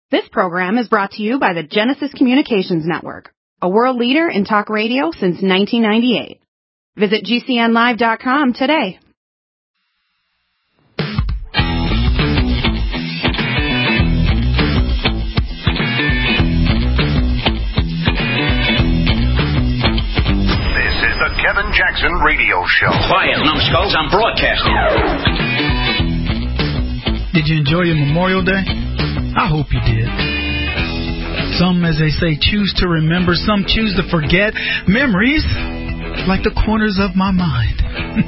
This program is brought to you by the Genesis Communications Network, a world leader in talk radio since 1998. Visit GCNlive.com today. This is the Kevin Jackson Radio Show. Quiet, numbskulls, I'm broadcasting. Did you enjoy your Memorial Day? I hope you did. Some, as they say, choose to remember. Some choose to forget. Memories, like the corners of my mind.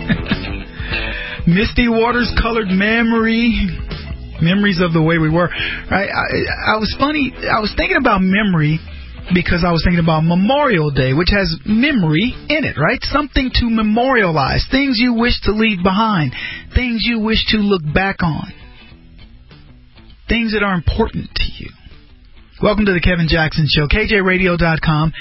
Misty waters colored memories of the way we were. I was thinking about memory because I was thinking about Memorial Day, which has memory in it, right? Something to memorialize. Things you wish to leave behind. Things you wish to look back on. Things that are important to you. Welcome to the Kevin Jackson Show. KJRadio.com,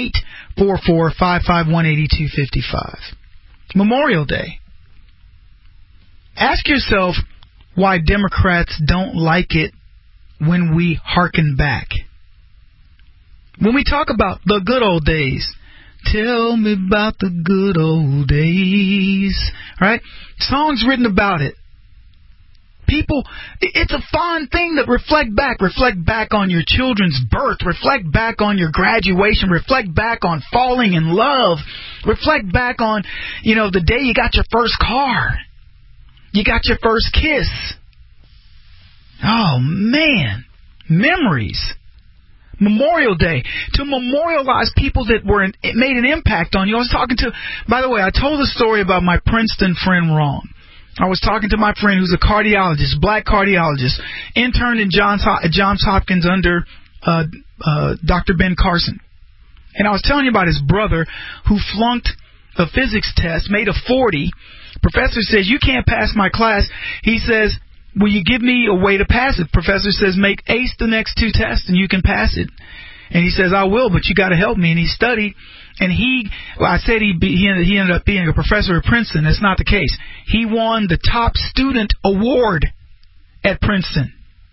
844-551-8255. Memorial Day. Ask yourself why Democrats don't like it when we hearken back. When we talk about the good old days, tell me about the good old days, right? Songs written about it. People, it's a fun thing to reflect back on your children's birth, reflect back on your graduation, reflect back on falling in love, reflect back on, the day you got your first car, you got your first kiss. Oh, man, memories. Memorial Day, to memorialize people that made an impact on you. By the way, I told a story about my Princeton friend Ron. I was talking to my friend who's a cardiologist, black cardiologist, interned in Johns Hopkins under Dr. Ben Carson. And I was telling you about his brother who flunked a physics test, made a 40. Professor says, you can't pass my class. He says, will you give me a way to pass it? Professor says, make ace the next two tests and you can pass it. And he says, I will, but you got to help me. And he studied, and I said he ended up being a professor at Princeton. That's not the case. He won the top student award at Princeton.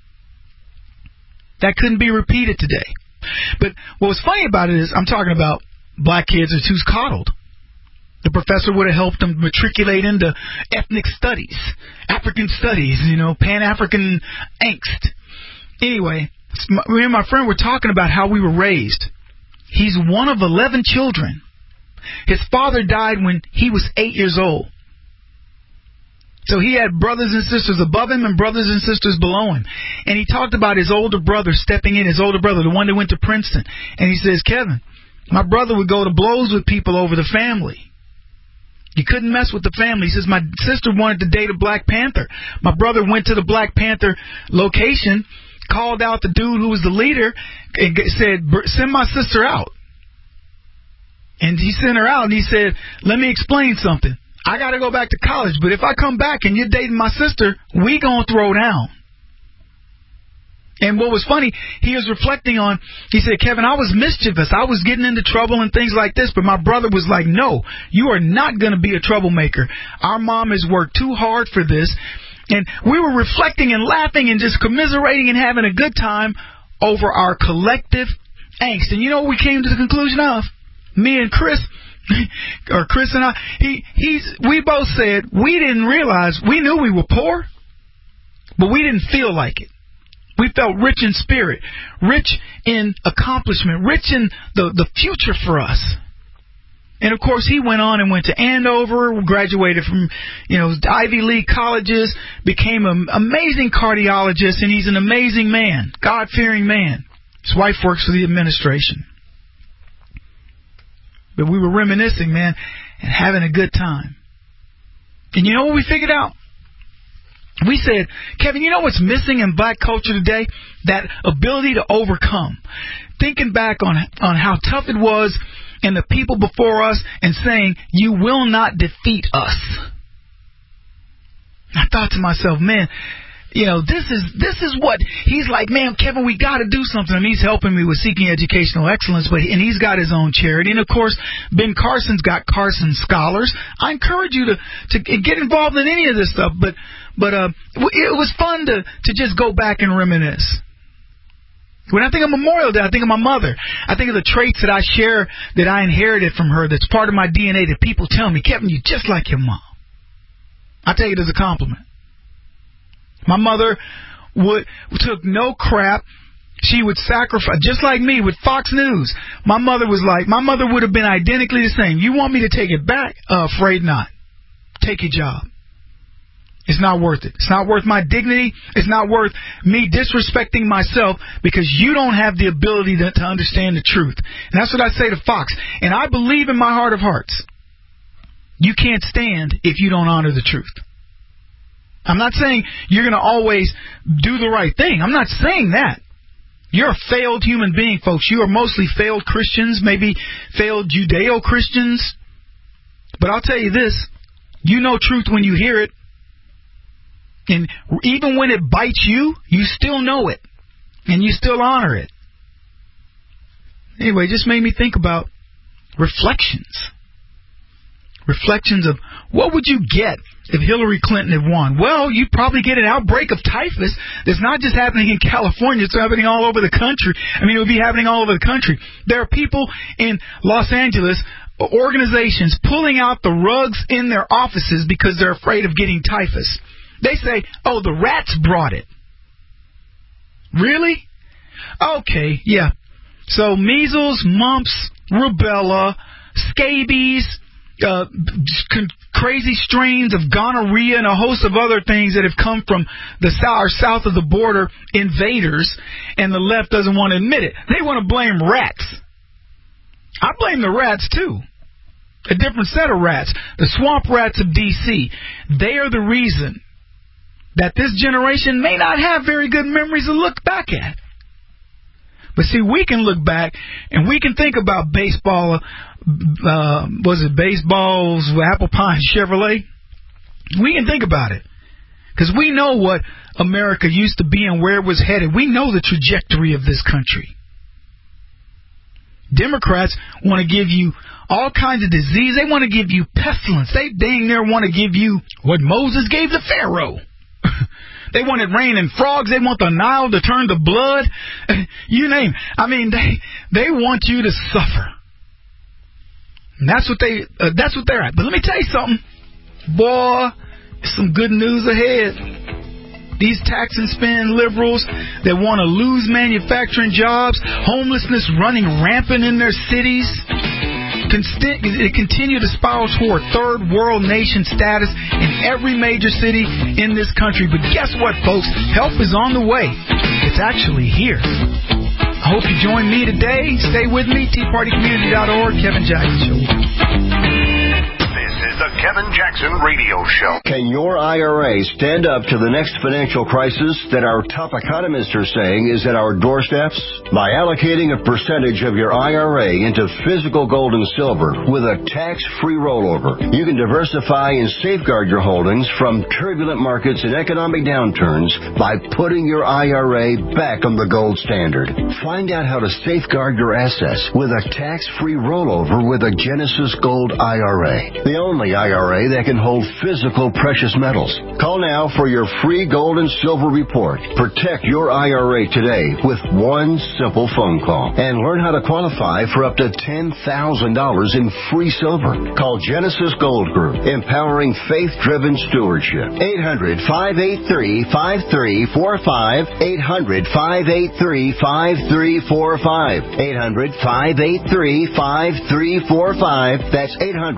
That couldn't be repeated today. But what was funny about it is I'm talking about black kids who's coddled. The professor would have helped them matriculate into ethnic studies, African studies, Pan-African angst. Anyway, me and my friend were talking about how we were raised. He's one of 11 children. His father died when he was 8 years old. So he had brothers and sisters above him and brothers and sisters below him. And he talked about his older brother stepping in, the one that went to Princeton. And he says, Kevin, my brother would go to blows with people over the family. You couldn't mess with the family. He says, my sister wanted to date a Black Panther. My brother went to the Black Panther location, called out the dude who was the leader, and said, send my sister out. And he sent her out, and he said, let me explain something. I got to go back to college, but if I come back and you're dating my sister, we going to throw down. And what was funny, he was reflecting on, he said, Kevin, I was mischievous. I was getting into trouble and things like this, but my brother was like, no, you are not going to be a troublemaker. Our mom has worked too hard for this. And we were reflecting and laughing and just commiserating and having a good time over our collective angst. And you know what we came to the conclusion of? Me and Chris, or Chris and I, we both said we didn't realize, we knew we were poor, but we didn't feel like it. We felt rich in spirit, rich in accomplishment, rich in the future for us. And, of course, he went on and went to Andover, graduated from, Ivy League colleges, became an amazing cardiologist, and he's an amazing man, God-fearing man. His wife works for the administration. But we were reminiscing, man, and having a good time. And you know what we figured out? We said, Kevin, you know what's missing in black culture today? That ability to overcome. Thinking back on how tough it was and the people before us and saying, you will not defeat us. I thought to myself, man, this is what he's like, man, Kevin, we got to do something. And he's helping me with Seeking Educational Excellence, and he's got his own charity. And, of course, Ben Carson's got Carson Scholars. I encourage you to get involved in any of this stuff. But it was fun to just go back and reminisce. When I think of Memorial Day, I think of my mother. I think of the traits that I share, that I inherited from her, that's part of my DNA, that people tell me, Kevin, you're just like your mom. I take it as a compliment. My mother took no crap. She would sacrifice, just like me with Fox News. My mother would have been identically the same. You want me to take it back? Afraid not. Take your job. It's not worth it. It's not worth my dignity. It's not worth me disrespecting myself because you don't have the ability to understand the truth. And that's what I say to Fox. And I believe in my heart of hearts, you can't stand if you don't honor the truth. I'm not saying you're going to always do the right thing. I'm not saying that. You're a failed human being, folks. You are mostly failed Christians, maybe failed Judeo-Christians. But I'll tell you this. You know truth when you hear it. And even when it bites you, you still know it. And you still honor it. Anyway, it just made me think about reflections. Reflections of what would you get if Hillary Clinton had won? Well, you'd probably get an outbreak of typhus that's not just happening in California, it's happening all over the country. I mean, it would be happening all over the country. There are people in Los Angeles, organizations, pulling out the rugs in their offices because they're afraid of getting typhus. They say, oh, the rats brought it. Really? Okay, yeah. So measles, mumps, rubella, scabies, crazy strains of gonorrhea and a host of other things that have come from the south of the border invaders, and the left doesn't want to admit it. They want to blame rats. I blame the rats, too. A different set of rats. The swamp rats of D.C. They are the reason that this generation may not have very good memories to look back at. But see, we can look back and we can think about baseball. Baseball's Apple Pie Chevrolet? We can think about it because we know what America used to be and where it was headed. We know the trajectory of this country. Democrats want to give you all kinds of disease. They want to give you pestilence. They dang near want to give you what Moses gave to Pharaoh. They wanted rain and frogs. They want the Nile to turn to blood. You name it. I mean, they want you to suffer. And that's what they're at. But let me tell you something. Boy, some good news ahead. These tax and spend liberals that want to lose manufacturing jobs, homelessness running rampant in their cities, continue to spiral toward third world nation status in every major city in this country. But guess what, folks? Help is on the way. It's actually here. I hope you join me today. Stay with me. TeaPartyCommunity.org. Kevin Jackson Show. This is the Kevin Jackson Radio Show. Can your IRA stand up to the next financial crisis that our top economists are saying is at our doorsteps? By allocating a percentage of your IRA into physical gold and silver with a tax-free rollover, you can diversify and safeguard your holdings from turbulent markets and economic downturns by putting your IRA back on the gold standard. Find out how to safeguard your assets with a tax-free rollover with a Genesis Gold IRA. The only IRA that can hold physical precious metals. Call now for your free gold and silver report. Protect your IRA today with one simple phone call and learn how to qualify for up to $10,000 in free silver. Call Genesis Gold Group, empowering faith-driven stewardship. 800-583-5345. 800-583-5345. 800-583-5345. That's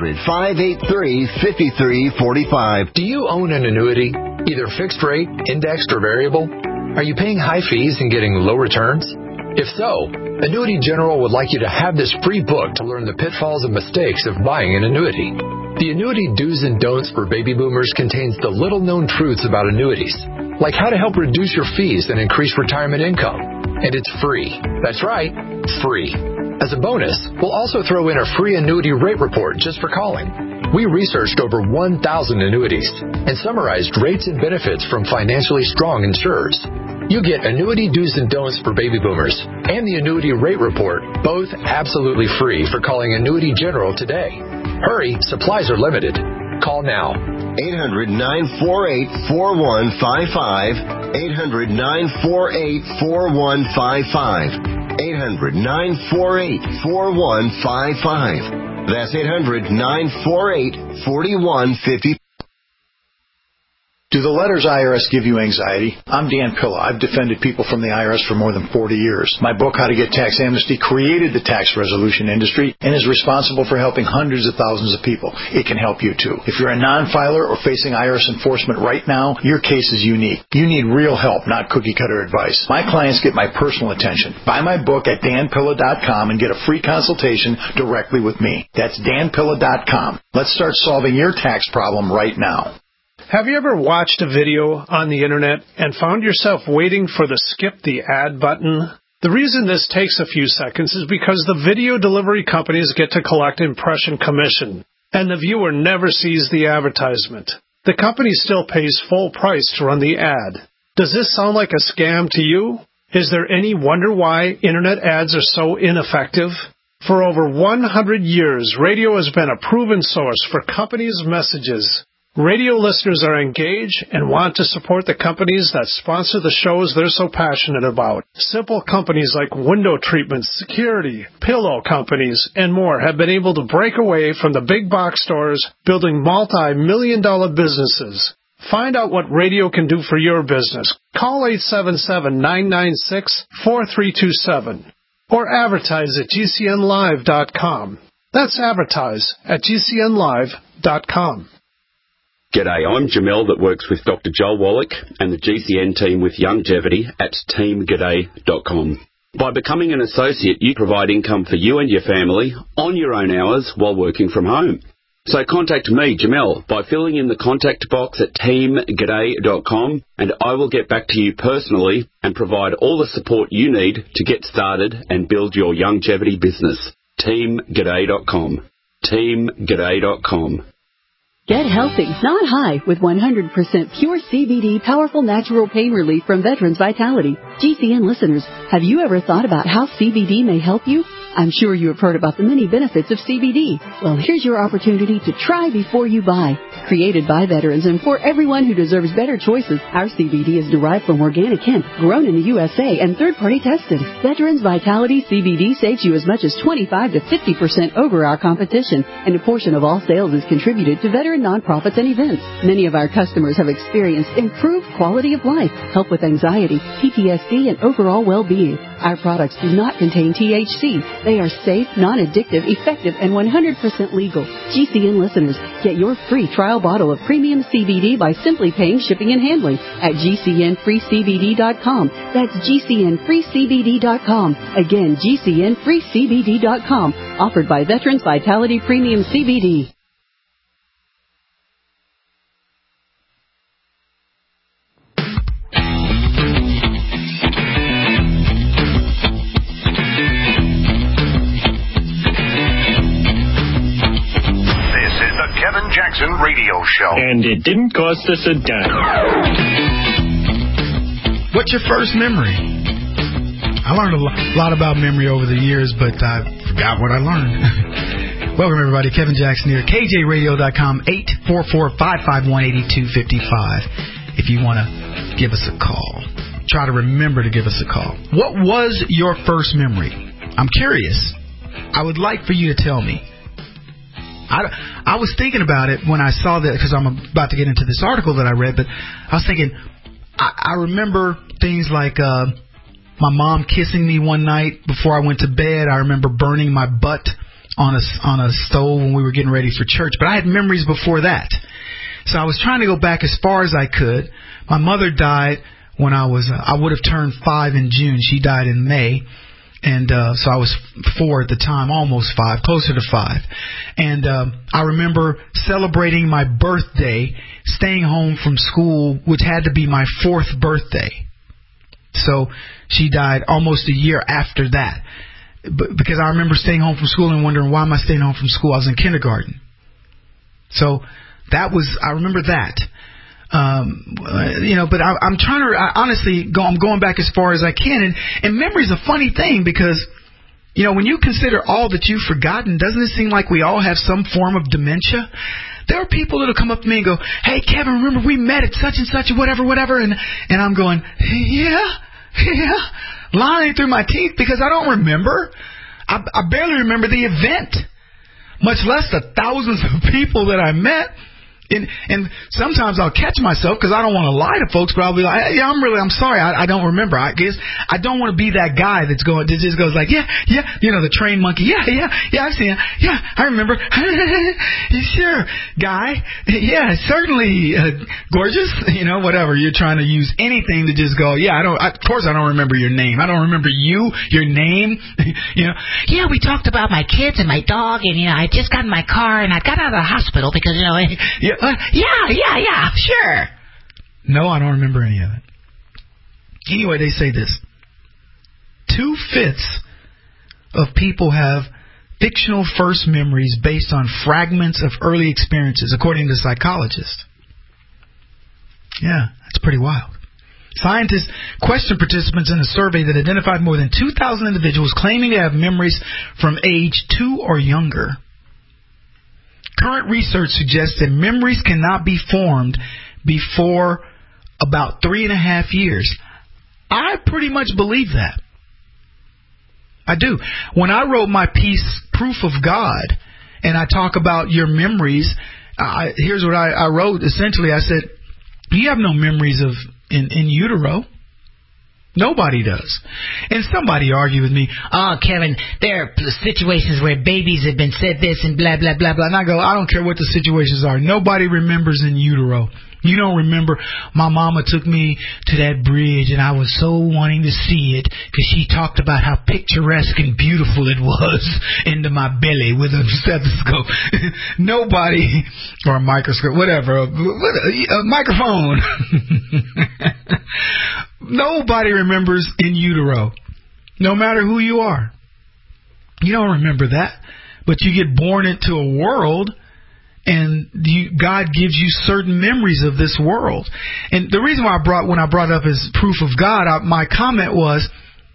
800-583-5345. Do you own an annuity, either fixed rate, indexed, or variable? Are you paying high fees and getting low returns? If so, Annuity General would like you to have this free book to learn the pitfalls and mistakes of buying an annuity. The Annuity Do's and Don'ts for Baby Boomers contains the little-known truths about annuities, like how to help reduce your fees and increase retirement income. And it's free. That's right, free. As a bonus, we'll also throw in a free annuity rate report just for calling. We researched over 1,000 annuities and summarized rates and benefits from financially strong insurers. You get Annuity Do's and Don'ts for Baby Boomers and the Annuity Rate Report, both absolutely free for calling Annuity General today. Hurry, supplies are limited. Call now. 800-948-4155. 800-948-4155. 800-948-4155. That's 800-948-4155. Do the letters IRS give you anxiety? I'm Dan Pilla. I've defended people from the IRS for more than 40 years. My book, How to Get Tax Amnesty, created the tax resolution industry and is responsible for helping hundreds of thousands of people. It can help you too. If you're a non-filer or facing IRS enforcement right now, your case is unique. You need real help, not cookie-cutter advice. My clients get my personal attention. Buy my book at danpilla.com and get a free consultation directly with me. That's danpilla.com. Let's start solving your tax problem right now. Have you ever watched a video on the internet and found yourself waiting for the skip the ad button? The reason this takes a few seconds is because the video delivery companies get to collect impression commission, and the viewer never sees the advertisement. The company still pays full price to run the ad. Does this sound like a scam to you? Is there any wonder why internet ads are so ineffective? For over 100 years, radio has been a proven source for companies' messages. Radio listeners are engaged and want to support the companies that sponsor the shows they're so passionate about. Simple companies like window treatments, security, pillow companies, and more have been able to break away from the big box stores, building multi-million-dollar businesses. Find out what radio can do for your business. Call 877-996-4327 or advertise at GCNlive.com. That's advertise at GCNlive.com. G'day, I'm Jamel that works with Dr. Joel Wallach and the GCN team with Longevity at teamg'day.com. By becoming an associate, you provide income for you and your family on your own hours while working from home. So contact me, Jamel, by filling in the contact box at teamg'day.com, and I will get back to you personally and provide all the support you need to get started and build your longevity business. teamg'day.com. teamg'day.com. Get healthy, not high, with 100% pure CBD powerful natural pain relief from Veterans Vitality. GCN listeners, have you ever thought about how CBD may help you? I'm sure you have heard about the many benefits of CBD. Well, here's your opportunity to try before you buy. Created by veterans and for everyone who deserves better choices, our CBD is derived from organic hemp, grown in the USA, and third-party tested. Veterans Vitality CBD saves you as much as 25 to 50% over our competition, and a portion of all sales is contributed to veteran nonprofits and events. Many of our customers have experienced improved quality of life, help with anxiety, PTSD, and overall well-being. Our products do not contain THC. They are safe, non-addictive, effective, and 100% legal. GCN listeners, get your free trial bottle of premium CBD by simply paying shipping and handling at GCNFreeCBD.com. That's GCNFreeCBD.com. Again, GCNFreeCBD.com. Offered by Veterans Vitality Premium CBD. Kevin Jackson Radio Show. And it didn't cost us a dime. What's your first memory? I learned a lot about memory over the years, but I forgot what I learned. Welcome, everybody. Kevin Jackson here. KJRadio.com, 844-551-8255. If you want to give us a call, try to remember to give us a call. What was your first memory? I'm curious. I would like for you to tell me. I was thinking about it when I saw that, because I'm about to get into this article that I read, but I was thinking, I remember things like my mom kissing me one night before I went to bed. I remember burning my butt on a stove when we were getting ready for church, but I had memories before that. So I was trying to go back as far as I could. My mother died when I would have turned 5 in June. She died in May. And so I was 4 at the time, almost 5, closer to 5. And I remember celebrating my birthday, staying home from school, which had to be my 4th birthday. So she died almost a year after that. Because I remember staying home from school and wondering, why am I staying home from school? I was in kindergarten. So I remember that. But I'm trying to, I'm going back as far as I can. And memory's a funny thing because, when you consider all that you've forgotten, doesn't it seem like we all have some form of dementia? There are people that'll come up to me and go, hey, Kevin, remember we met at such and such, whatever. And I'm going, yeah, lying through my teeth because I don't remember. I barely remember the event, much less the thousands of people that I met. And sometimes I'll catch myself because I don't want to lie to folks, but I'll be like, yeah, I'm sorry, I don't remember. I guess I don't want to be that guy that just goes like, yeah, the trained monkey, yeah, I've seen it, yeah, I remember, sure, guy, yeah, certainly, gorgeous, whatever. You're trying to use anything to just go, yeah, of course I don't remember your name. I don't remember your name, Yeah, we talked about my kids and my dog, and I just got in my car and I got out of the hospital because yeah. Yeah, sure. No, I don't remember any of it. Anyway, they say this. 2/5 of people have fictional first memories based on fragments of early experiences, according to psychologists. Yeah, that's pretty wild. Scientists questioned participants in a survey that identified more than 2,000 individuals claiming to have memories from age 2 or younger. Current research suggests that memories cannot be formed before about 3.5 years. I pretty much believe that. I do. When I wrote my piece, Proof of God, and I talk about your memories, here's what I wrote. Essentially, I said, you have no memories of in utero. Nobody does. And somebody argued with me, oh, Kevin, there are situations where babies have been said this and blah, blah, blah, blah. And I go, I don't care what the situations are. Nobody remembers in utero. You don't remember my mama took me to that bridge and I was so wanting to see it because she talked about how picturesque and beautiful it was into my belly with a stethoscope. Nobody, or a microscope, whatever, a microphone. Nobody remembers in utero, no matter who you are. You don't remember that, but you get born into a world, and God gives you certain memories of this world. And the reason why when I brought up as proof of God, my comment was,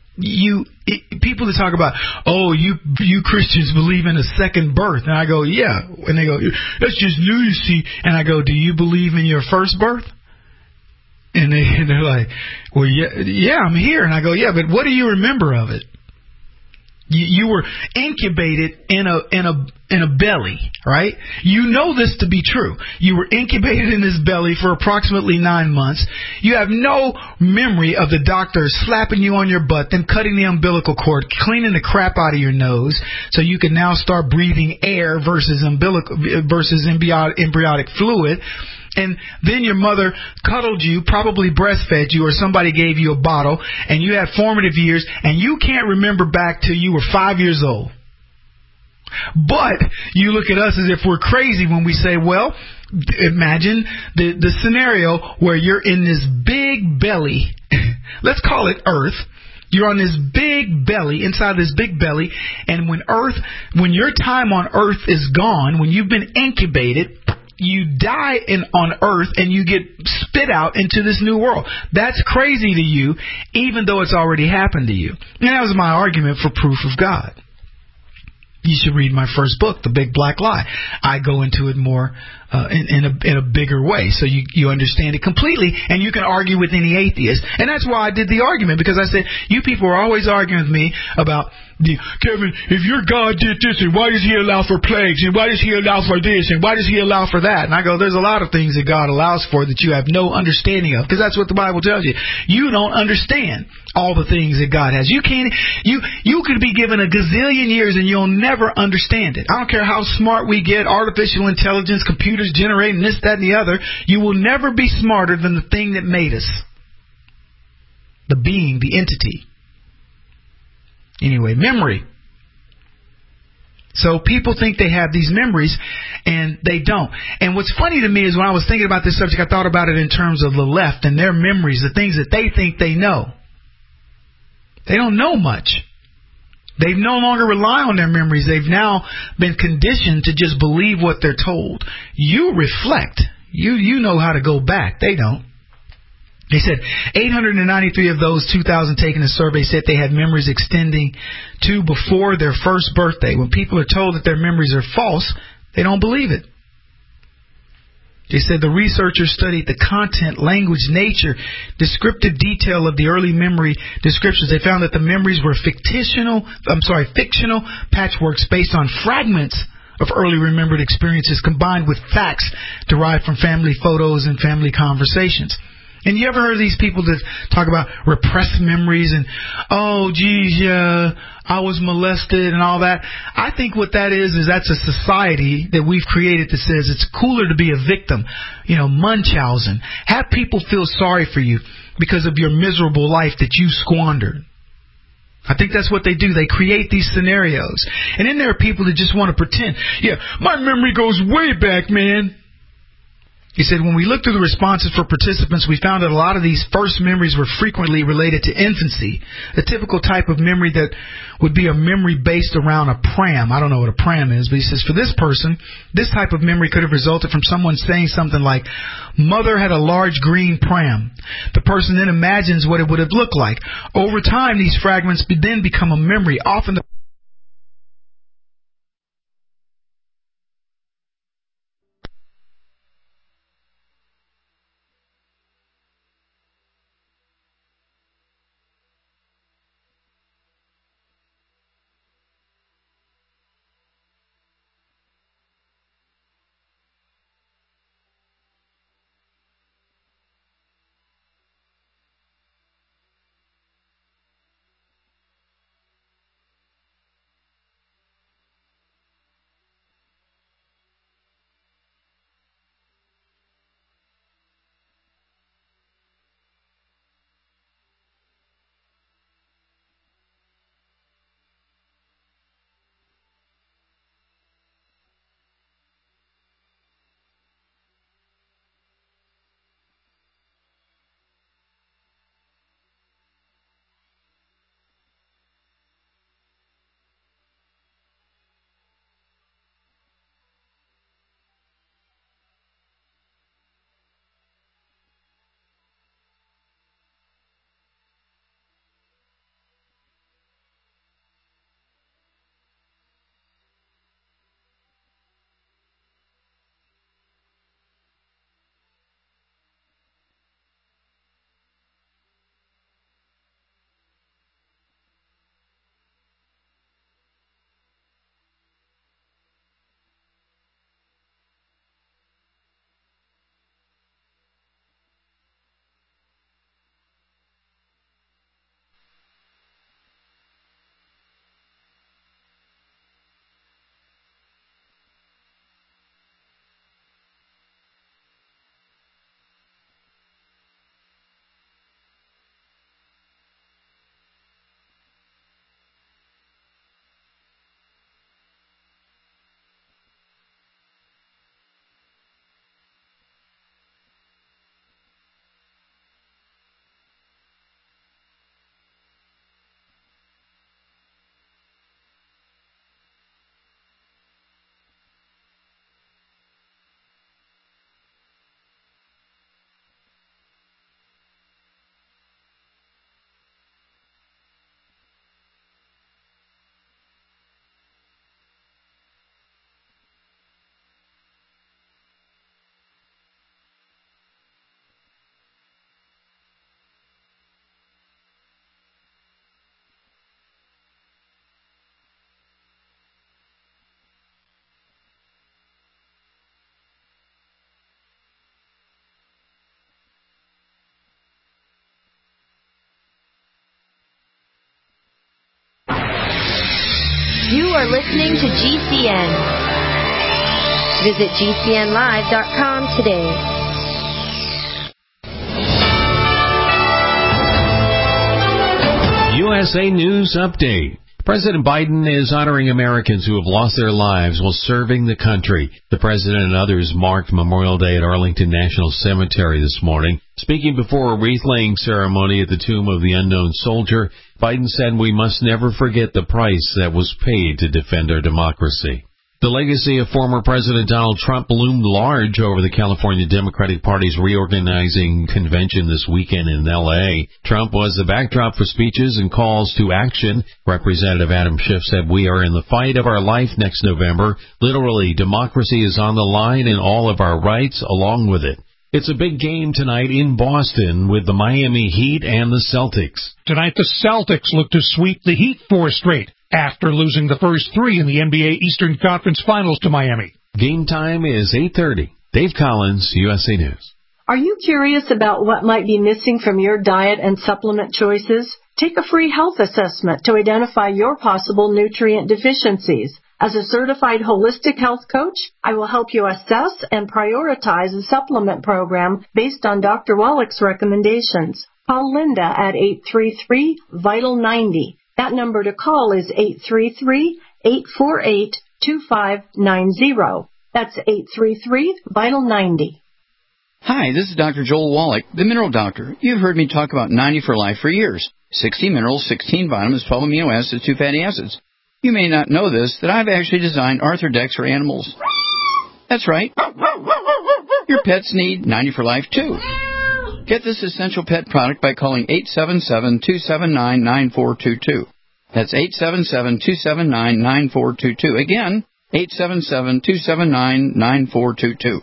people that talk about, oh, you Christians believe in a second birth, and I go, yeah, and they go, that's just lunacy, and I go, do you believe in your first birth? And they're like, well, yeah, I'm here. And I go, yeah, but what do you remember of it? You were incubated in a belly, right? You know this to be true. You were incubated in this belly for approximately 9 months. You have no memory of the doctor slapping you on your butt, then cutting the umbilical cord, cleaning the crap out of your nose, so you can now start breathing air versus embryonic fluid. And then your mother cuddled you, probably breastfed you, or somebody gave you a bottle, and you had formative years, and you can't remember back till you were 5 years old. But you look at us as if we're crazy when we say, well, imagine the scenario where you're in this big belly. Let's call it Earth. You're on this big belly, inside this big belly, and when your time on Earth is gone, when you've been incubated, you die on Earth and you get spit out into this new world. That's crazy to you, even though it's already happened to you. And that was my argument for proof of God. You should read my first book, The Big Black Lie. I go into it more in a bigger way, so you understand it completely, and you can argue with any atheist. And that's why I did the argument, because I said, you people are always arguing with me about, Kevin, if your God did this, and why does he allow for plagues, and why does he allow for this, and why does he allow for that? And I go, there's a lot of things that God allows for that you have no understanding of, because that's what the Bible tells you. You don't understand all the things that God has. You could be given a gazillion years and you'll never understand it. I don't care how smart we get, artificial intelligence, computers generating this, that, and the other. You will never be smarter than the thing that made us. The being, the entity. Anyway, memory. So people think they have these memories, and they don't. And what's funny to me is when I was thinking about this subject, I thought about it in terms of the left and their memories, the things that they think they know. They don't know much. They no longer rely on their memories. They've now been conditioned to just believe what they're told. You reflect. You know how to go back. They don't. They said 893 of those 2,000 taken a survey said they had memories extending to before their first birthday. When people are told that their memories are false, they don't believe it. They said the researchers studied the content, language, nature, descriptive detail of the early memory descriptions. They found that the memories were fictional patchworks based on fragments of early remembered experiences combined with facts derived from family photos and family conversations. And you ever heard of these people that talk about repressed memories and, oh, geez, yeah, I was molested and all that? I think what that is that's a society that we've created that says it's cooler to be a victim. Munchausen. Have people feel sorry for you because of your miserable life that you squandered. I think that's what they do. They create these scenarios. And then there are people that just want to pretend, yeah, my memory goes way back, man. He said, when we looked through the responses for participants, we found that a lot of these first memories were frequently related to infancy, a typical type of memory that would be a memory based around a pram. I don't know what a pram is, but he says, for this person, this type of memory could have resulted from someone saying something like, mother had a large green pram. The person then imagines what it would have looked like. Over time, these fragments then become a memory, often the You are listening to GCN. Visit GCNlive.com today. USA News Update. President Biden is honoring Americans who have lost their lives while serving the country. The president and others marked Memorial Day at Arlington National Cemetery this morning. Speaking before a wreath-laying ceremony at the tomb of the unknown soldier, Biden said we must never forget the price that was paid to defend our democracy. The legacy of former President Donald Trump loomed large over the California Democratic Party's reorganizing convention this weekend in L.A. Trump was the backdrop for speeches and calls to action. Representative Adam Schiff said, "We are in the fight of our life next November. Literally, democracy is on the line and all of our rights along with it." It's a big game tonight in Boston with the Miami Heat and the Celtics. Tonight, the Celtics look to sweep the Heat 4 straight after losing the first 3 in the NBA Eastern Conference Finals to Miami. Game time is 8:30. Dave Collins, USA News. Are you curious about what might be missing from your diet and supplement choices? Take a free health assessment to identify your possible nutrient deficiencies. As a certified holistic health coach, I will help you assess and prioritize a supplement program based on Dr. Wallach's recommendations. Call Linda at 833-VITAL-90. That number to call is 833-848-2590. That's 833-VITAL-90. Hi, this is Dr. Joel Wallach, the Mineral Doctor. You've heard me talk about 90 for Life for years. 60 minerals, 16 vitamins, 12 amino acids, 2 fatty acids. You may not know this, that I've actually designed Arthrodex for animals. That's right. Your pets need 90 for Life, too. Get this essential pet product by calling 877-279-9422. That's 877-279-9422. Again, 877-279-9422.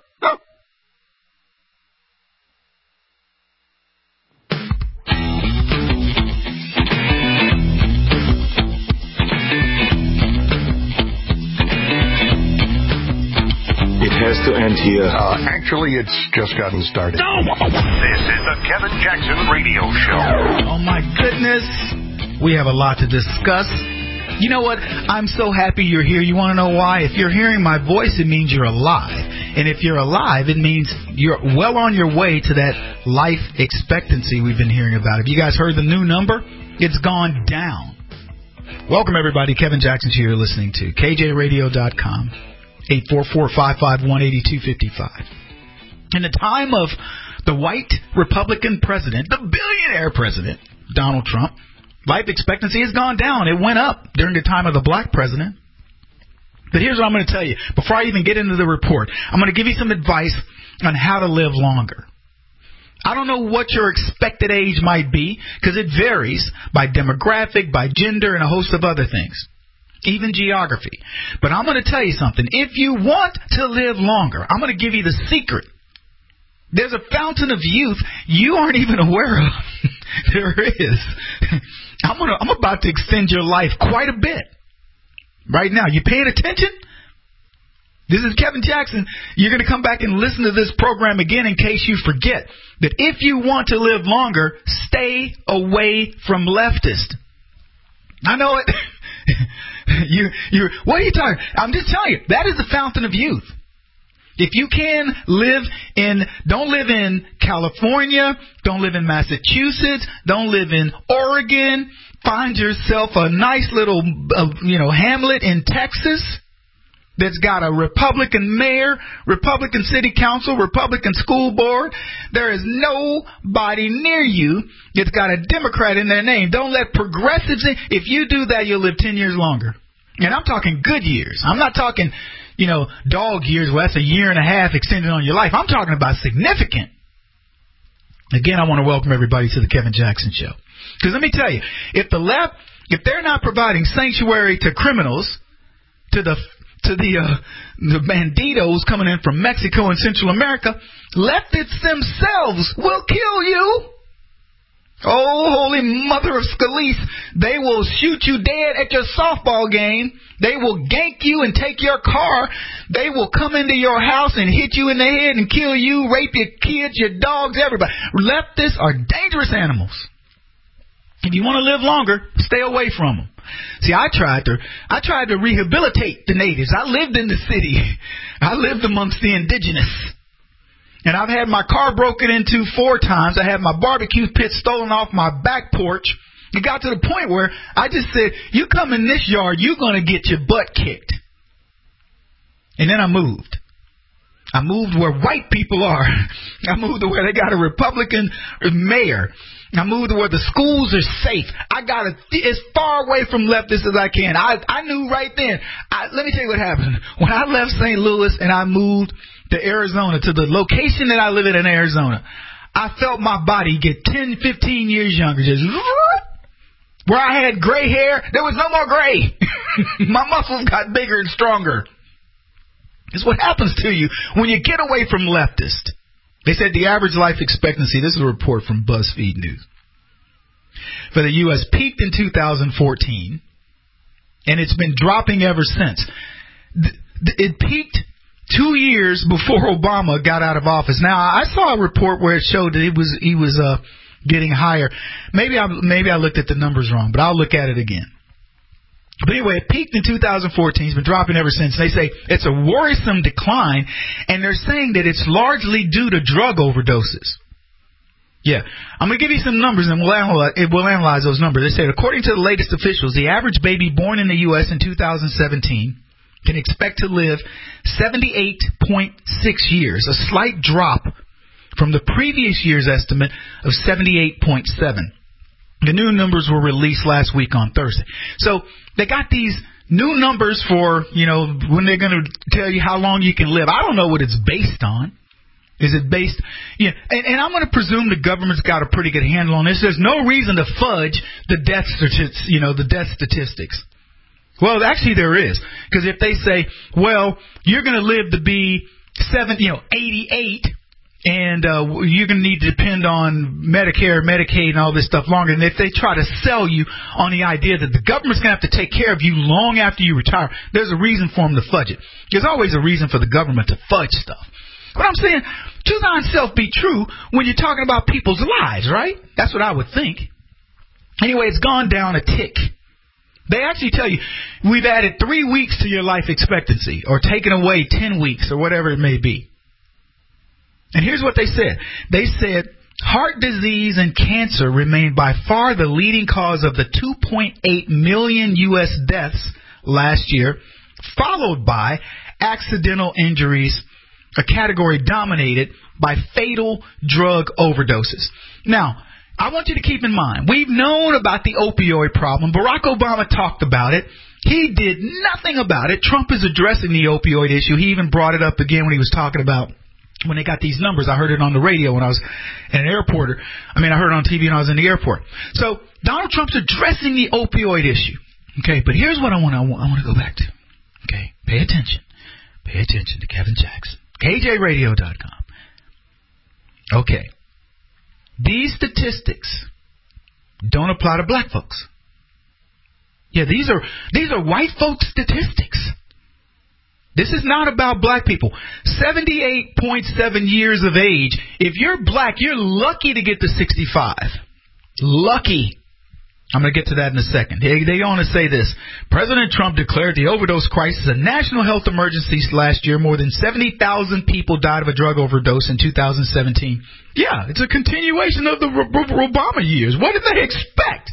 Has to end here. Actually, it's just gotten started. This is the Kevin Jackson Radio Show. Oh, my goodness. We have a lot to discuss. You know what? I'm so happy you're here. You want to know why? If you're hearing my voice, it means you're alive. And if you're alive, it means you're well on your way to that life expectancy we've been hearing about. Have you guys heard the new number? It's gone down. Welcome, everybody. Kevin Jackson here, listening to KJRadio.com. 844-551-8255. In the time of the white Republican president, the billionaire president, Donald Trump, life expectancy has gone down. It went up during the time of the black president. But here's what I'm going to tell you. Before I even get into the report, I'm going to give you some advice on how to live longer. I don't know what your expected age might be, because it varies by demographic, by gender, and a host of other things. Even geography. But I'm going to tell you something. If you want to live longer, I'm going to give you the secret. There's a fountain of youth you aren't even aware of. There is. I'm about to extend your life quite a bit. Right now. You paying attention? This is Kevin Jackson. You're going to come back and listen to this program again in case you forget that if you want to live longer, stay away from leftists. I know it. What are you talking? I'm just telling you, that is the fountain of youth. If you can don't live in California, don't live in Massachusetts, don't live in Oregon, find yourself a nice little, hamlet in Texas that's got a Republican mayor, Republican city council, Republican school board. There is nobody near you that's got a Democrat in their name. Don't let progressives in. If you do that, you'll live 10 years longer. And I'm talking good years. I'm not talking, dog years where that's a year and a half extended on your life. I'm talking about significant. Again, I want to welcome everybody to the Kevin Jackson Show. Because let me tell you, if the left, if they're not providing sanctuary to criminals, to the banditos coming in from Mexico and Central America, leftists themselves will kill you. Oh, holy mother of Scalise, they will shoot you dead at your softball game. They will gank you and take your car. They will come into your house and hit you in the head and kill you, rape your kids, your dogs, everybody. Leftists are dangerous animals. If you want to live longer, stay away from them. See, I tried to rehabilitate the natives. I lived in the city. I lived amongst the indigenous. And I've had my car broken into 4 times. I had my barbecue pit stolen off my back porch. It got to the point where I just said, you come in this yard, you're going to get your butt kicked. And then I moved. I moved where white people are. I moved to where they got a Republican mayor. I moved to where the schools are safe. I got as far away from leftists as I can. I knew right then. Let me tell you what happened. When I left St. Louis and I moved to Arizona, to the location that I live in Arizona, I felt my body get 10, 15 years younger. Just where I had gray hair, there was no more gray. My muscles got bigger and stronger. It's what happens to you when you get away from leftists. They said the average life expectancy, this is a report from BuzzFeed News, for the U.S. peaked in 2014, and it's been dropping ever since. It peaked 2 years before Obama got out of office. Now, I saw a report where it showed that he was getting higher. Maybe I looked at the numbers wrong, but I'll look at it again. But anyway, it peaked in 2014. It's been dropping ever since. They say it's a worrisome decline, and they're saying that it's largely due to drug overdoses. Yeah, I'm going to give you some numbers, and we'll analyze those numbers. They said, according to the latest officials, the average baby born in the U.S. in 2017 can expect to live 78.6 years, a slight drop from the previous year's estimate of 78.7. The new numbers were released last week on Thursday. So they got these new numbers for, when they're going to tell you how long you can live. I don't know what it's based on. Is it based? Yeah, and I'm going to presume the government's got a pretty good handle on this. There's no reason to fudge the death statistics. Well, actually there is, because if they say, well, you're going to live to be 88. And you're going to need to depend on Medicare, Medicaid, and all this stuff longer. And if they try to sell you on the idea that the government's going to have to take care of you long after you retire, there's a reason for them to fudge it. There's always a reason for the government to fudge stuff. But I'm saying, to thyself be true when you're talking about people's lives, right? That's what I would think. Anyway, it's gone down a tick. They actually tell you, we've added 3 weeks to your life expectancy, or taken away 10 weeks, or whatever it may be. And here's what they said. They said heart disease and cancer remain by far the leading cause of the 2.8 million U.S. deaths last year, followed by accidental injuries, a category dominated by fatal drug overdoses. Now, I want you to keep in mind, we've known about the opioid problem. Barack Obama talked about it. He did nothing about it. Trump is addressing the opioid issue. He even brought it up again when he was talking about when they got these numbers. I heard it on the radio when I was in an airport. I heard it on TV when I was in the airport. So Donald Trump's addressing the opioid issue. Okay, but here's what I want to go back to. Okay, pay attention. Pay attention to Kevin Jackson. KJRadio.com. Okay. These statistics don't apply to black folks. Yeah, these are white folks' statistics. This is not about black people. 78.7 years of age. If you're black, you're lucky to get to 65. Lucky. I'm going to get to that in a second. They want to say this. President Trump declared the overdose crisis a national health emergency last year. More than 70,000 people died of a drug overdose in 2017. Yeah, it's a continuation of the Obama years. What did they expect?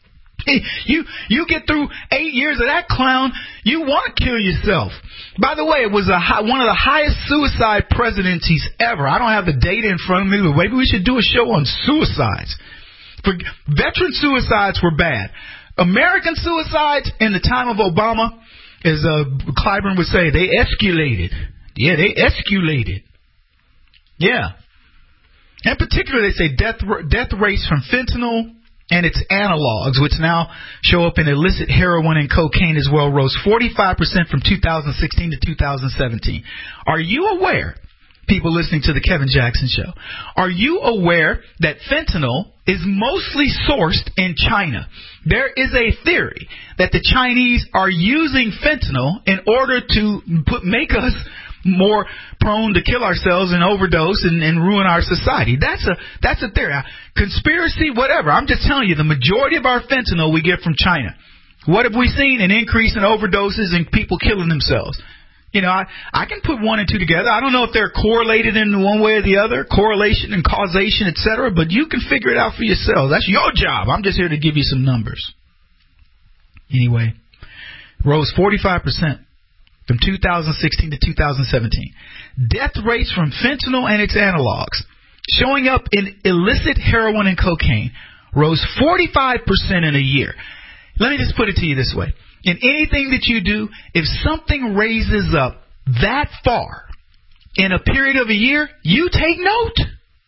You get through 8 years of that clown, you want to kill yourself. By the way, it was one of the highest suicide presidencies ever. I don't have the data in front of me, but maybe we should do a show on suicides. Veteran suicides were bad. American suicides in the time of Obama, as Clyburn would say, they escalated. Yeah, they escalated. Yeah. In particular, they say death rates from fentanyl and its analogs, which now show up in illicit heroin and cocaine as well, rose 45% from 2016 to 2017. Are you aware, people listening to the Kevin Jackson Show, are you aware that fentanyl is mostly sourced in China? There is a theory that the Chinese are using fentanyl in order to make us more prone to kill ourselves and overdose and ruin our society. That's a theory. Conspiracy, whatever. I'm just telling you, the majority of our fentanyl we get from China. What have we seen? An increase in overdoses and people killing themselves. I can put one and two together. I don't know if they're correlated in one way or the other, correlation and causation, etc., but you can figure it out for yourself. That's your job. I'm just here to give you some numbers. Anyway, rose 45% from 2016 to 2017. Death rates from fentanyl and its analogs showing up in illicit heroin and cocaine rose 45% in a year. Let me just put it to you this way. In anything that you do, if something raises up that far in a period of a year, you take note.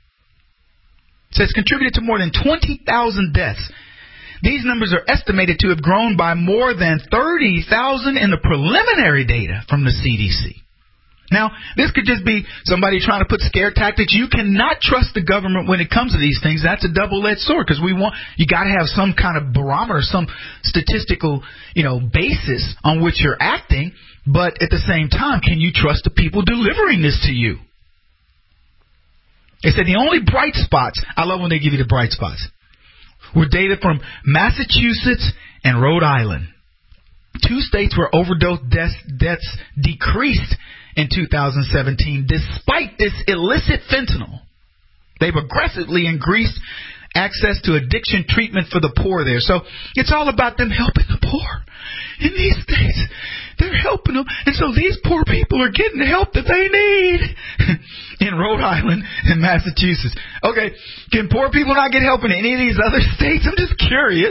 So it's contributed to more than 20,000 deaths. These numbers are estimated to have grown by more than 30,000 in the preliminary data from the CDC. Now, this could just be somebody trying to put scare tactics. You cannot trust the government when it comes to these things. That's a double-edged sword, because you got to have some kind of barometer, some statistical, basis on which you're acting. But at the same time, can you trust the people delivering this to you? They said the only bright spots, I love when they give you the bright spots, were data from Massachusetts and Rhode Island. 2 states where overdose deaths decreased in 2017 despite this illicit fentanyl. They've aggressively increased access to addiction treatment for the poor there. So it's all about them helping the poor. In these states, they're helping them. And so these poor people are getting the help that they need in Rhode Island and Massachusetts. Okay, can poor people not get help in any of these other states? I'm just curious.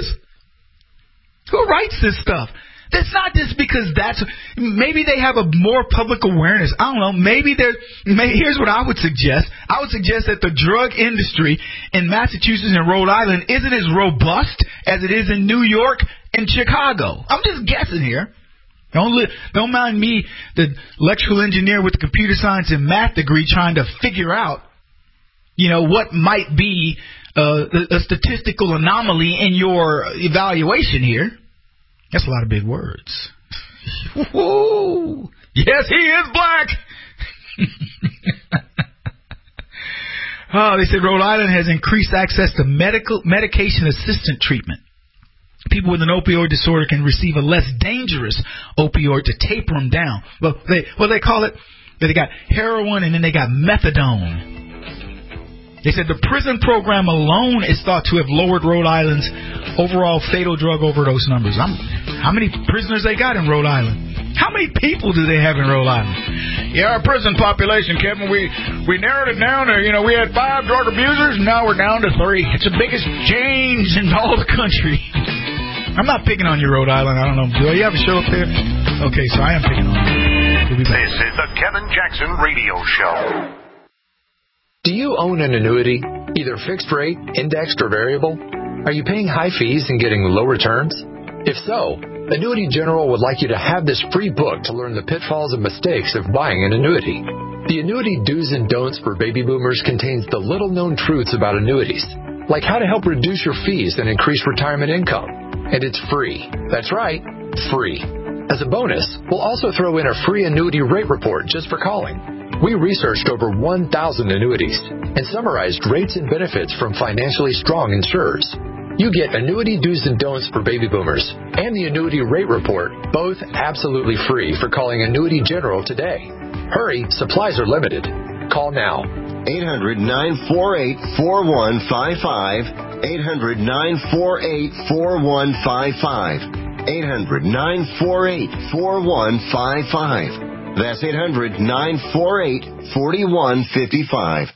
Who writes this stuff? That's not just because maybe they have a more public awareness. I don't know. Maybe here's what I would suggest. I would suggest that the drug industry in Massachusetts and Rhode Island isn't as robust as it is in New York and Chicago. I'm just guessing here. Don't mind me, the electrical engineer with the computer science and math degree, trying to figure out, what might be a statistical anomaly in your evaluation here. That's a lot of big words. Whoa. Yes, he is black. They said Rhode Island has increased access to medication assistant treatment. People with an opioid disorder can receive a less dangerous opioid to taper them down. Well, they call it, they got heroin and then they got methadone. They said the prison program alone is thought to have lowered Rhode Island's overall fatal drug overdose numbers. How many prisoners they got in Rhode Island? How many people do they have in Rhode Island? Yeah, our prison population, Kevin, we narrowed it down to, we had 5 drug abusers, and now we're down to 3. It's the biggest change in all the country. I'm not picking on you, Rhode Island. I don't know. Do you have a show up there? Okay, so I am picking on you. We'll be back. This is the Kevin Jackson Radio Show. Do you own an annuity, either fixed rate, indexed, or variable? Are you paying high fees and getting low returns? If so, Annuity General would like you to have this free book to learn the pitfalls and mistakes of buying an annuity. The Annuity Do's and Don'ts for Baby Boomers contains the little-known truths about annuities, like how to help reduce your fees and increase retirement income. And it's free. That's right, free. As a bonus, we'll also throw in a free annuity rate report just for calling. We researched over 1,000 annuities and summarized rates and benefits from financially strong insurers. You get Annuity Do's and Don'ts for Baby Boomers and the Annuity Rate Report, both absolutely free for calling Annuity General today. Hurry, supplies are limited. Call now. 800-948-4155. 800-948-4155. 800-948-4155. That's 800-948-4155.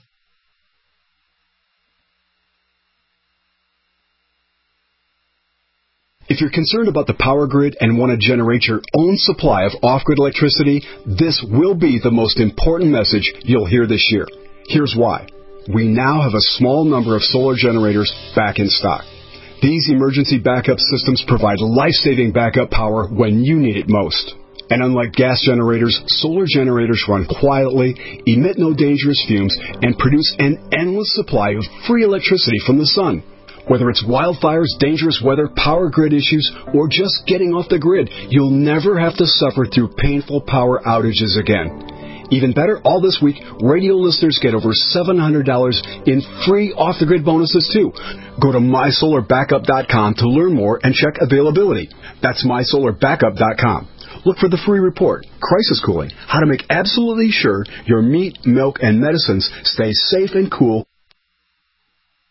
If you're concerned about the power grid and want to generate your own supply of off-grid electricity, this will be the most important message you'll hear this year. Here's why. We now have a small number of solar generators back in stock. These emergency backup systems provide life-saving backup power when you need it most. And unlike gas generators, solar generators run quietly, emit no dangerous fumes, and produce an endless supply of free electricity from the sun. Whether it's wildfires, dangerous weather, power grid issues, or just getting off the grid, you'll never have to suffer through painful power outages again. Even better, all this week, radio listeners get over $700 in free off-the-grid bonuses, too. Go to mysolarbackup.com to learn more and check availability. That's mysolarbackup.com. Look for the free report, Crisis Cooling, how to make absolutely sure your meat, milk, and medicines stay safe and cool.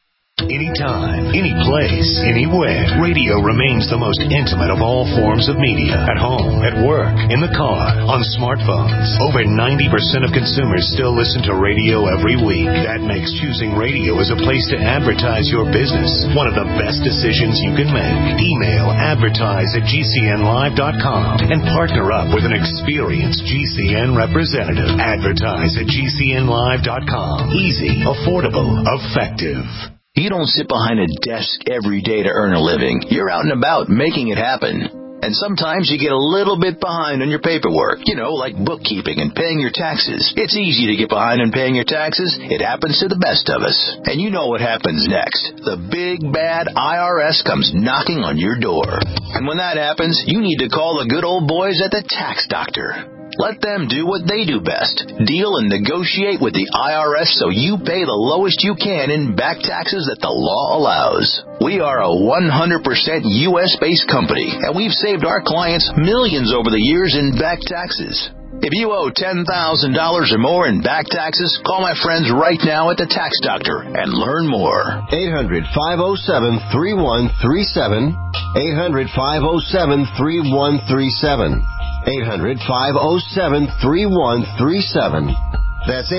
Anytime, any place, anywhere. Radio remains the most intimate of all forms of media. At home, at work, in the car, on smartphones. Over 90% of consumers still listen to radio every week. That makes choosing radio as a place to advertise your business one of the best decisions you can make. Email advertise@gcnlive.com and partner up with an experienced GCN representative. Advertise@gcnlive.com. Easy, affordable, effective. You don't sit behind a desk every day to earn a living. You're out and about making it happen. And sometimes you get a little bit behind on your paperwork, like bookkeeping and paying your taxes. It's easy to get behind on paying your taxes. It happens to the best of us. And you know what happens next. The big, bad IRS comes knocking on your door. And when that happens, you need to call the good old boys at the Tax Doctor. Let them do what they do best. Deal and negotiate with the IRS so you pay the lowest you can in back taxes that the law allows. We are a 100% U.S.-based company, and we've saved our clients millions over the years in back taxes. If you owe $10,000 or more in back taxes, call my friends right now at the Tax Doctor and learn more. 800-507-3137. 800-507-3137. 800-507-3137. That's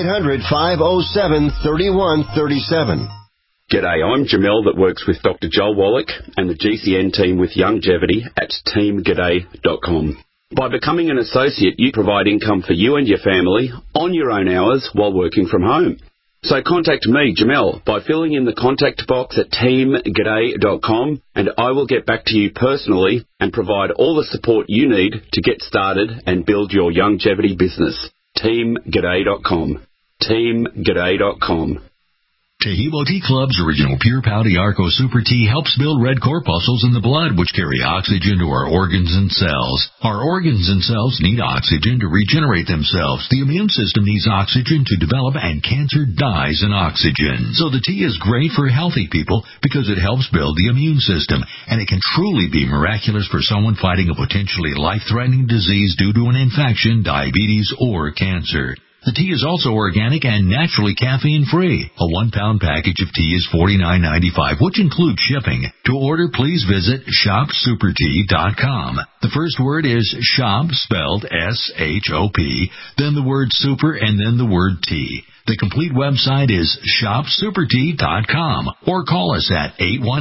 800-507-3137. G'day, I'm Jamel that works with Dr. Joel Wallach and the GCN team with Longevity at teamg'day.com. By becoming an associate, you provide income for you and your family on your own hours while working from home. So contact me, Jamel, by filling in the contact box at teamg'day.com, and I will get back to you personally and provide all the support you need to get started and build your longevity business. teamg'day.com. teamg'day.com. Tehebo Tea Club's original Pure Pouty Arco Super Tea helps build red corpuscles in the blood, which carry oxygen to our organs and cells. Our organs and cells need oxygen to regenerate themselves. The immune system needs oxygen to develop, and cancer dies in oxygen. So the tea is great for healthy people because it helps build the immune system, and it can truly be miraculous for someone fighting a potentially life-threatening disease due to an infection, diabetes, or cancer. The tea is also organic and naturally caffeine-free. A 1-pound package of tea is $49.95, which includes shipping. To order, please visit shopsupertea.com. The first word is shop, spelled S-H-O-P, then the word super, and then the word tea. The complete website is shopsupertea.com, or call us at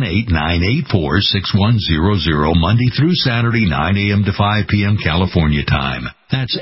818-984-6100 Monday through Saturday, 9 a.m. to 5 p.m. California time. That's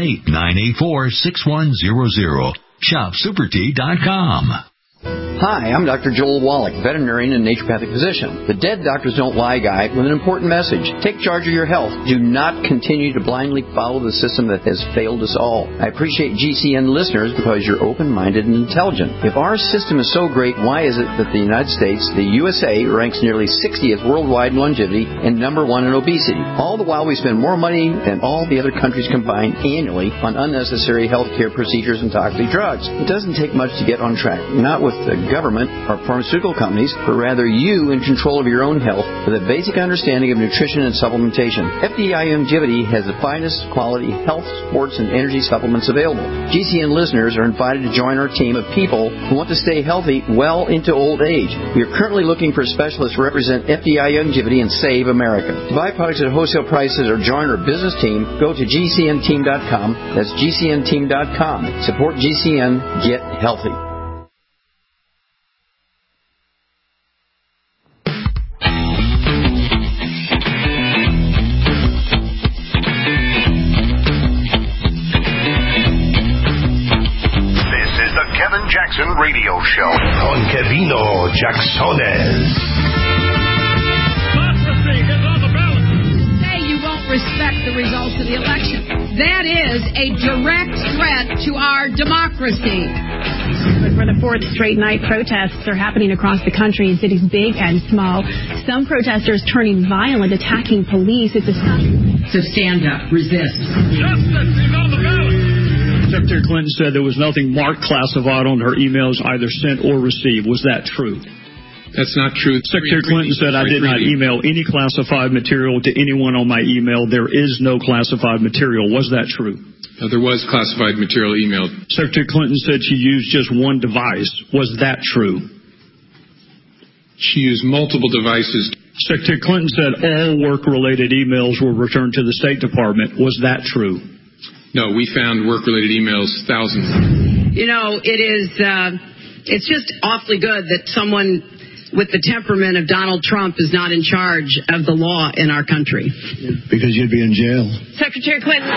818-984-6100. Shopsupertea.com. Hi, I'm Dr. Joel Wallach, veterinarian and naturopathic physician. The Dead Doctors Don't Lie guy with an important message. Take charge of your health. Do not continue to blindly follow the system that has failed us all. I appreciate GCN listeners because you're open-minded and intelligent. If our system is so great, why is it that the United States, the USA, ranks nearly 60th worldwide in longevity and number 1 in obesity? All the while we spend more money than all the other countries combined annually on unnecessary health care procedures and toxic drugs. It doesn't take much to get on track. Not with the government or pharmaceutical companies, but rather you in control of your own health with a basic understanding of nutrition and supplementation. FDI Longevity has the finest quality health, sports, and energy supplements available. GCN listeners are invited to join our team of people who want to stay healthy well into old age. We are currently looking for specialists to represent FDI Longevity and Save America. To buy products at wholesale prices or join our business team, go to GCNteam.com. That's GCNteam.com. Support GCN. Get healthy. Jackson Radio Show con Kevino Jacksones. Say you won't respect the results of the election. That is a direct threat to our democracy. For the fourth straight night, protests are happening across the country in cities big and small. Some protesters turning violent, attacking police. It's a So stand up, resist. Justice is on the ballot. Secretary Clinton said there was nothing marked classified on her emails either sent or received. Was that true? That's not true. Secretary Clinton said, I did not email any classified material to anyone on my email. There is no classified material. Was that true? There was classified material emailed. Secretary Clinton said she used just one device. Was that true? She used multiple devices. Secretary Clinton said all work-related emails were returned to the State Department. Was that true? No, we found work-related emails, thousands. You know, it's just awfully good that someone with the temperament of Donald Trump is not in charge of the law in our country. Because you'd be in jail. Secretary Clinton.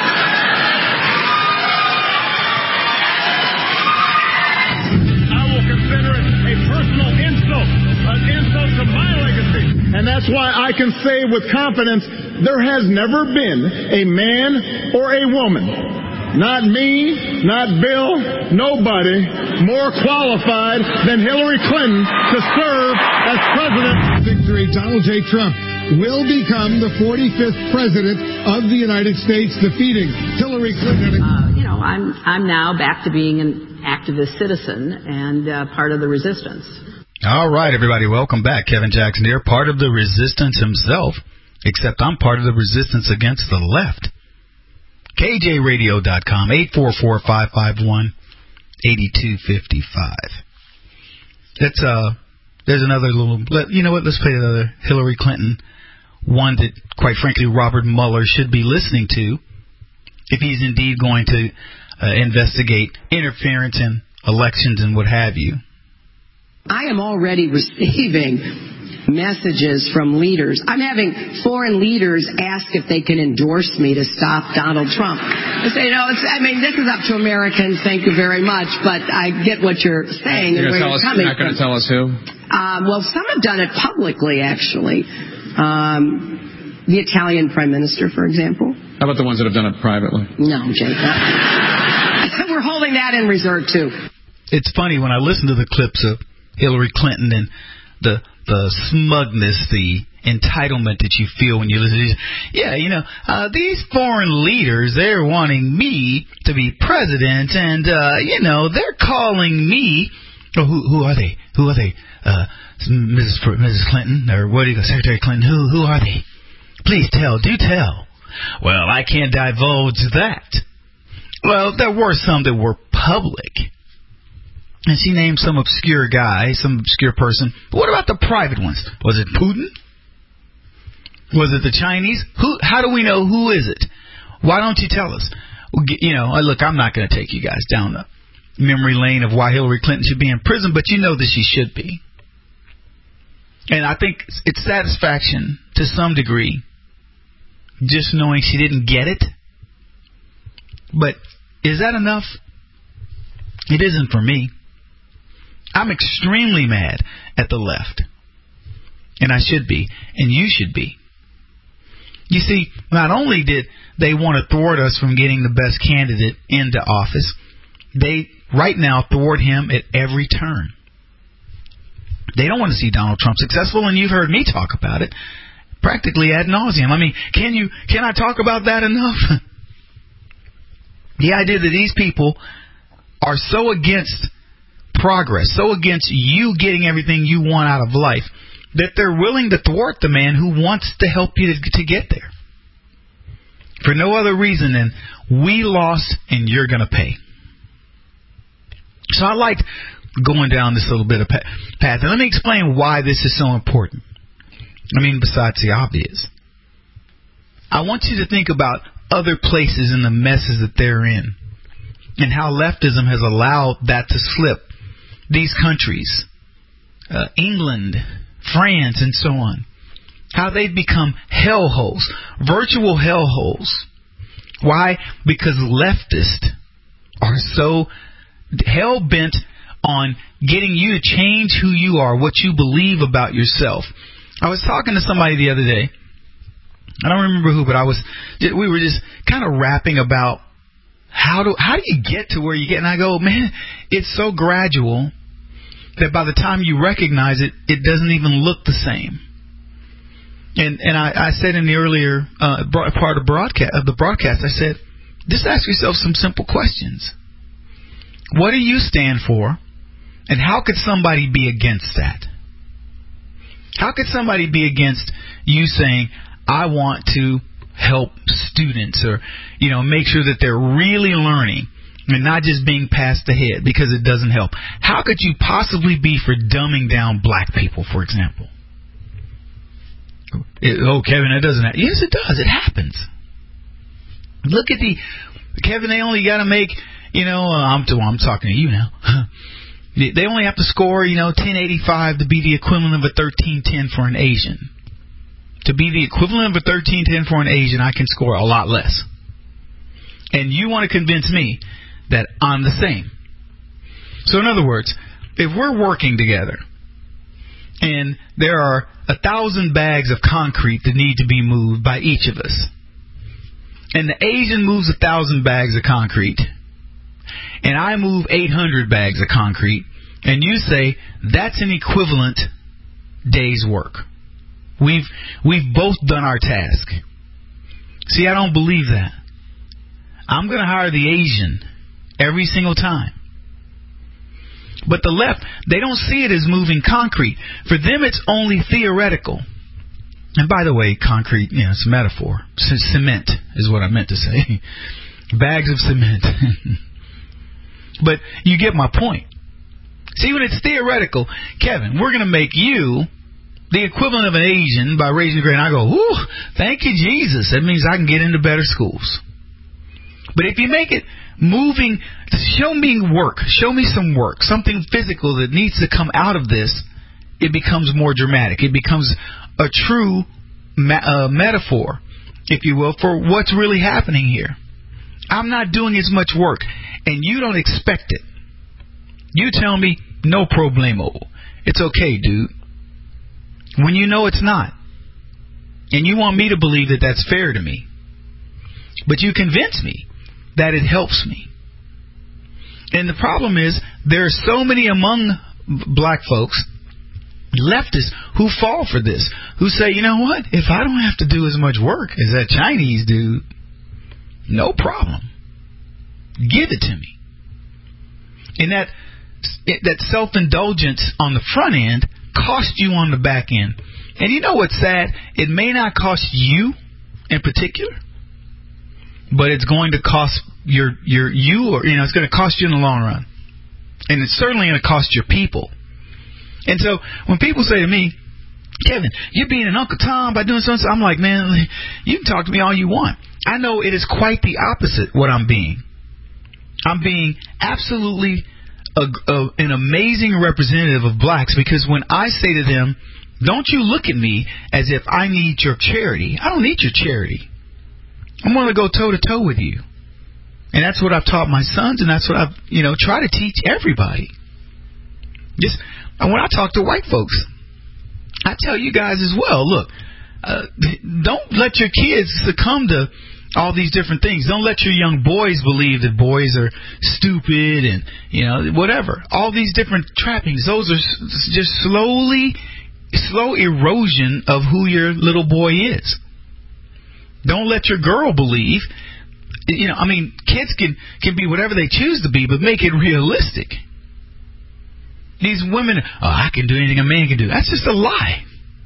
I will consider it a personal insult, an insult to my legacy. And that's why I can say with confidence, there has never been a man or a woman, not me, not Bill, nobody more qualified than Hillary Clinton to serve as president. Victory, Donald J. Trump will become the 45th president of the United States, defeating Hillary Clinton. I'm now back to being an activist citizen and part of the resistance. All right, everybody, welcome back. Kevin Jackson here, part of the resistance himself, except I'm part of the resistance against the left. KJRadio.com, 844-551-8255. There's another little, you know what, let's play another Hillary Clinton, one that, quite frankly, Robert Mueller should be listening to if he's indeed going to investigate interference in elections and what have you. I am already receiving messages from leaders. I'm having foreign leaders ask if they can endorse me to stop Donald Trump. I say, this is up to Americans. Thank you very much. But I get what you're saying and where you're coming from. You're not going to tell us who? Well, some have done it publicly, actually. The Italian Prime Minister, for example. How about the ones that have done it privately? No, Jake. We're holding that in reserve, too. It's funny when I listen to the clips of Hillary Clinton and the smugness, the entitlement that you feel when you listen to this. Yeah, these foreign leaders, they're wanting me to be president, and, they're calling me. Oh, who are they? Who are they? Mrs. Clinton, or what do you go, Secretary Clinton? Who are they? Please do tell. Well, I can't divulge that. Well, there were some that were public. And she named some obscure guy, some obscure person. But what about the private ones? Was it Putin? Was it the Chinese? How do we know who is it? Why don't you tell us? Look, I'm not going to take you guys down the memory lane of why Hillary Clinton should be in prison, but you know that she should be. And I think it's satisfaction to some degree, just knowing she didn't get it. But is that enough? It isn't for me. I'm extremely mad at the left. And I should be. And you should be. You see, not only did they want to thwart us from getting the best candidate into office, they right now thwart him at every turn. They don't want to see Donald Trump successful, and you've heard me talk about it practically ad nauseum. I mean, can I talk about that enough? The idea that these people are so against progress, so against you getting everything you want out of life, that they're willing to thwart the man who wants to help you to get there. For no other reason than we lost and you're going to pay. So I liked going down this little bit of path. And let me explain why this is so important. I mean, besides the obvious. I want you to think about other places and the messes that they're in, and how leftism has allowed that to slip. These countries, England, France, and so on, how they've become hellholes, virtual hellholes. Why? Because leftists are so hell-bent on getting you to change who you are, what you believe about yourself. I was talking to somebody the other day. I don't remember who, but we were just kind of rapping about how do you get to where you get? And I go, man, it's so gradual that by the time you recognize it, it doesn't even look the same. And I said in the earlier part of the broadcast, I said, just ask yourself some simple questions. What do you stand for? And how could somebody be against that? How could somebody be against you saying, I want to help students, or, make sure that they're really learning, and not just being passed ahead because it doesn't help. How could you possibly be for dumbing down black people, for example? Kevin, that doesn't happen. Yes, it does. It happens. Look at Kevin, they only got to make, I'm talking to you now. They only have to score, 1085 to be the equivalent of a 1310 for an Asian. To be the equivalent of a 1310 for an Asian, I can score a lot less. And you want to convince me that I'm the same. So in other words, if we're working together and there are 1,000 bags of concrete that need to be moved by each of us, and the Asian moves 1,000 bags of concrete, and I move 800 bags of concrete, and you say that's an equivalent day's work. We've both done our task. See, I don't believe that. I'm going to hire the Asian every single time. But the left, they don't see it as moving concrete. For them, it's only theoretical. And by the way, concrete, it's a metaphor. Cement is what I meant to say. Bags of cement. But you get my point. See, when it's theoretical, Kevin, we're going to make you the equivalent of an Asian by raising the grade. And I go, ooh, thank you, Jesus. That means I can get into better schools. But if you make it moving, show me work. Show me some work. Something physical that needs to come out of this, it becomes more dramatic. It becomes a true metaphor, if you will, for what's really happening here. I'm not doing as much work, and you don't expect it. You tell me, no problemo. It's okay, dude. When you know it's not. And you want me to believe that that's fair to me. But you convince me that it helps me. And the problem is, there are so many among black folks, leftists, who fall for this, who say, you know what, if I don't have to do as much work as that Chinese dude, no problem. Give it to me. And that self-indulgence on the front end costs you on the back end. And you know what's sad? It may not cost you in particular, but it's going to cost it's going to cost you in the long run. And it's certainly going to cost your people. And so when people say to me, Kevin, you're being an Uncle Tom by doing something, I'm like, man, you can talk to me all you want. I know it is quite the opposite what I'm being. I'm being absolutely an amazing representative of blacks, because when I say to them, don't you look at me as if I need your charity. I don't need your charity. I'm going to go toe-to-toe with you. And that's what I've taught my sons, and that's what I've, try to teach everybody. Just when I talk to white folks, I tell you guys as well, look, don't let your kids succumb to all these different things. Don't let your young boys believe that boys are stupid and, whatever. All these different trappings, those are just slow erosion of who your little boy is. Don't let your girl believe, kids can be whatever they choose to be, but make it realistic. These women, I can do anything a man can do. That's just a lie.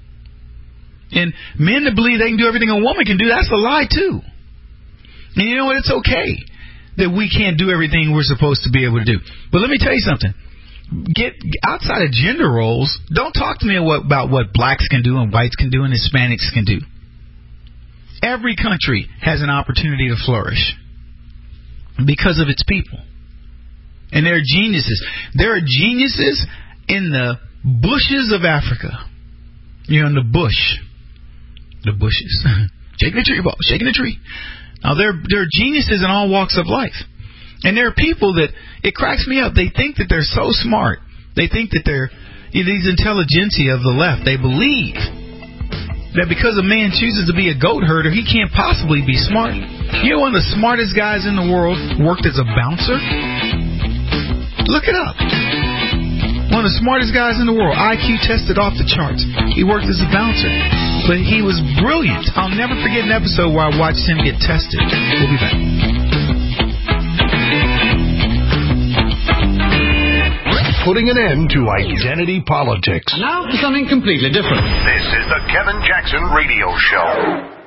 And men that believe they can do everything a woman can do, that's a lie too. And you know what? It's okay that we can't do everything we're supposed to be able to do. But let me tell you something. Get outside of gender roles. Don't talk to me about what blacks can do and whites can do and Hispanics can do. Every country has an opportunity to flourish because of its people. And there are geniuses. There are geniuses in the bushes of Africa. In the bush. The bushes. Shaking the tree, ball. Shaking the tree. Now, there are geniuses in all walks of life. And there are people that, it cracks me up, they think that they're so smart. They think that they're these intelligentsia of the left. They believe that because a man chooses to be a goat herder, he can't possibly be smart. One of the smartest guys in the world worked as a bouncer. Look it up. One of the smartest guys in the world. IQ tested off the charts. He worked as a bouncer. But he was brilliant. I'll never forget an episode where I watched him get tested. We'll be back. Putting an end to identity politics. Now for something completely different. This is the Kevin Jackson Radio Show.